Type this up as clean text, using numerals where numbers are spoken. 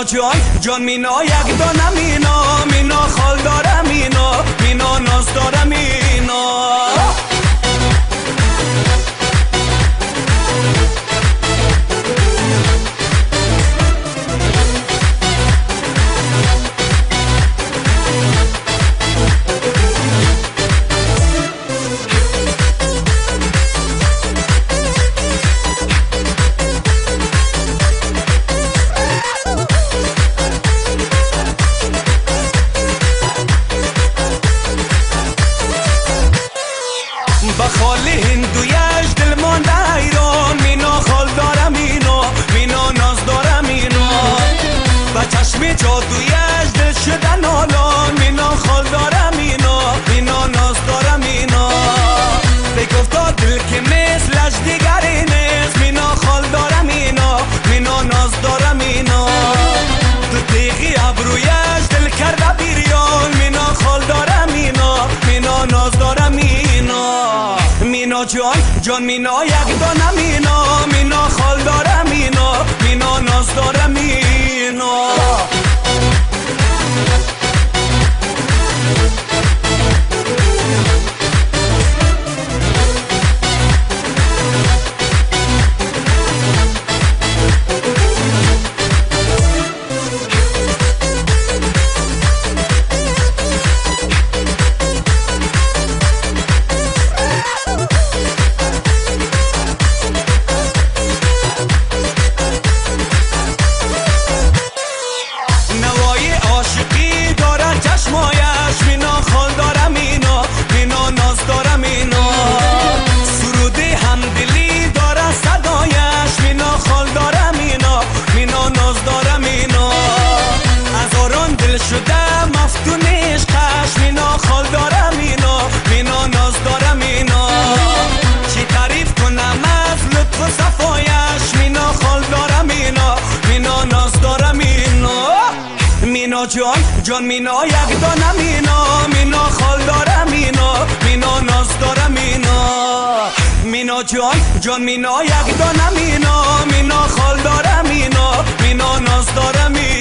جان مینا یک دانه مینا خال داره مینا ناز داره مینا. بخالی هندویش دل مانده ایران مینا خال داره مینا ناز داره مینا. با چشم جادویش دل شده نالان مینا خال داره مینا ناز داره مینا. بگفتا دل که مثلش دیگری نیست مینا خال داره مینا ناز داره مینا. دو تیغی ابرویش دل کرده بیریان مینا خال داره مینا ناز داره مینا. مینا جان مینا یک دانه مینا خال داره مینا ناز داره مینا. عاشقی داره چشمایش مینا خال داره مینا ناز داره مینا. سرودی همدلی داره صدایش مینا خال داره مینا ناز داره مینا. هزاران دل شده مفتون عشقش مینا خال داره مینا ناز داره مینا. چی تعریف کنم از لطف و صفایش مینا خال داره مینا ناز داره مینا. مینا جان مینا یک دانه مینا خال داره مینا ناز داره مینا. مینا جان مینا یک دانه مینا خال داره مینا ناز داره مینا.